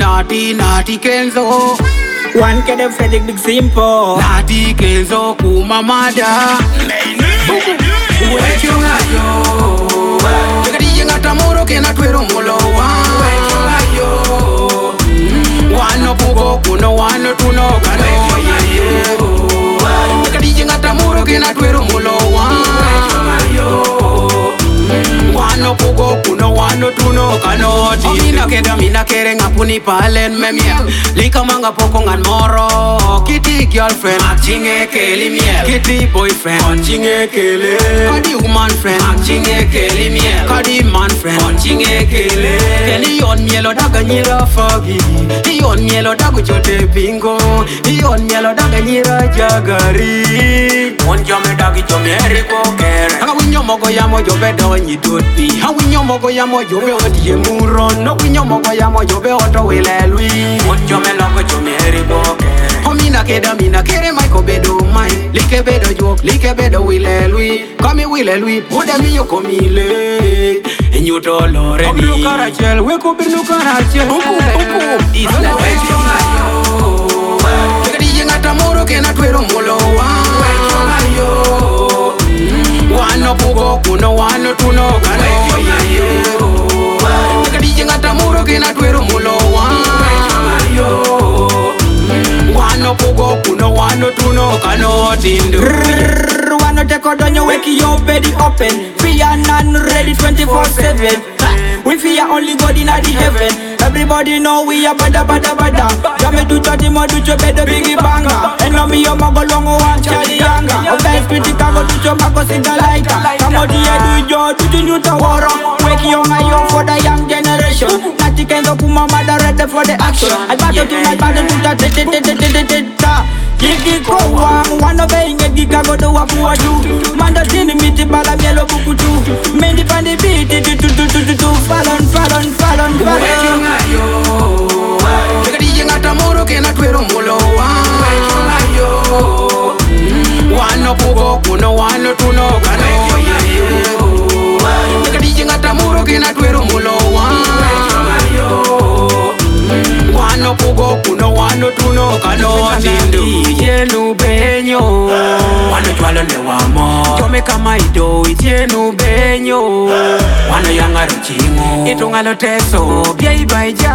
naughty Kenzo. One can have Frederick Big Simple. Naughty Kenzo kumamada. Wechunga yo. Kadi ngata moro kena twero molowa. Wechunga yo. Wano pugo kuno wano tuno kano. Kadi ngata moro kena twero molowa. Wechunga yo. Wano pugo kuno wano tuno kano. Mina kere ngapuni palen memia. Lika manga poko ngan moro. Kitty girlfriend achinge keli miel. Kitty boyfriend achinge kele. Kadi woman friend achinge keli miel. Kadi man friend achinge kele. Keli on mielo daga nyira fagi. Ion mielo daga chote bingo. Ion mielo daga nyira jagari. Mon jome dagi jome eriko kere. Haka winyo mogo yamo jobe donyi dutpi. Ha winyo mogo yamo jobe odie muron. No winyo mogo yamo jobe oto wile lui. Mon jome logo jome eriko kere. Ho mina kere maiko bedo mai. Like bedo jok, like bedo wile lui. Kami wile lui, muda mi yoko mile. Enyuto lore ni. Obinu karachel, weko binu karachel. Isla wechunga yo. Kadi ngata moro kena twero molowa. Wechunga yo. Wano pugo kuno wano tuno kano. Kadi ngata moro kena twero molowa. Wechunga yo. Wano pugo kuno wano tuno kano tindu. Wano teko donyo weki your bedi open. Free and none ready 24/7. We fear only God in the heaven. Everybody know we are bada. Jame do chati mo do cho bedo biggie banga. And no me yo mago longo one Charlie Yanga. Okay, pretty kago do cho mago singa laika. Kamo diye do jo do you to woro. Weki yo ngayo for the young generation. Nati kenzo kuma mada ready for the action. I battle to my battle to ta. Yiki ko wana benga giga go do wapu waju. Manda tini miti bala mielo bukutu. Mendi pandi biti tu falon. Wechunga yo. Kadi ngata moro kena twero molowa. Wechunga yo. Wano pugo kuno wano tuno kano. Kadi ngata moro kena twero molowa. Wechunga yo. Wano pugo kuno wano tuno kano tindu. Itienu benyo. Wano chwalo ne wamo. Jome kama ido itienu benyo. Wano yangaro chingo. Itungalo teso bia ibaija.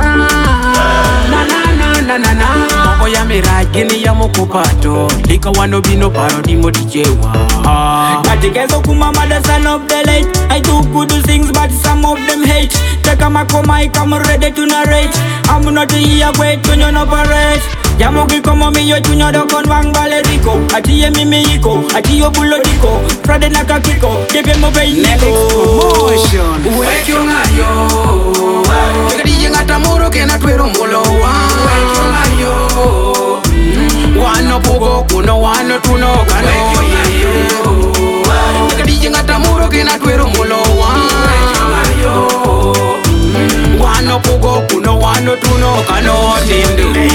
Na Moko ya miragini ya mokupato. Lika wano bino parodi modijewa. Nati kenzo kuma mada son of the late. I do good things but some of them hate. Take a mako mic, I'm ready to narrate. I'm not here wait when you operate. Yamogi como mi yo chuño do con wang valerico. Ati ye mi meiko, ati yo bulo diko. Frade naka kiko, kepe mo bei neko. Motion. Wechunga yo. Kadi ngata moro kena twero molowa. Wechunga yo. Wano pugo kuno wano tuno kano. Kadi ngata moro kena twero molowa. Wechunga yo. Wano pugo kuno wano tuno kano tindu.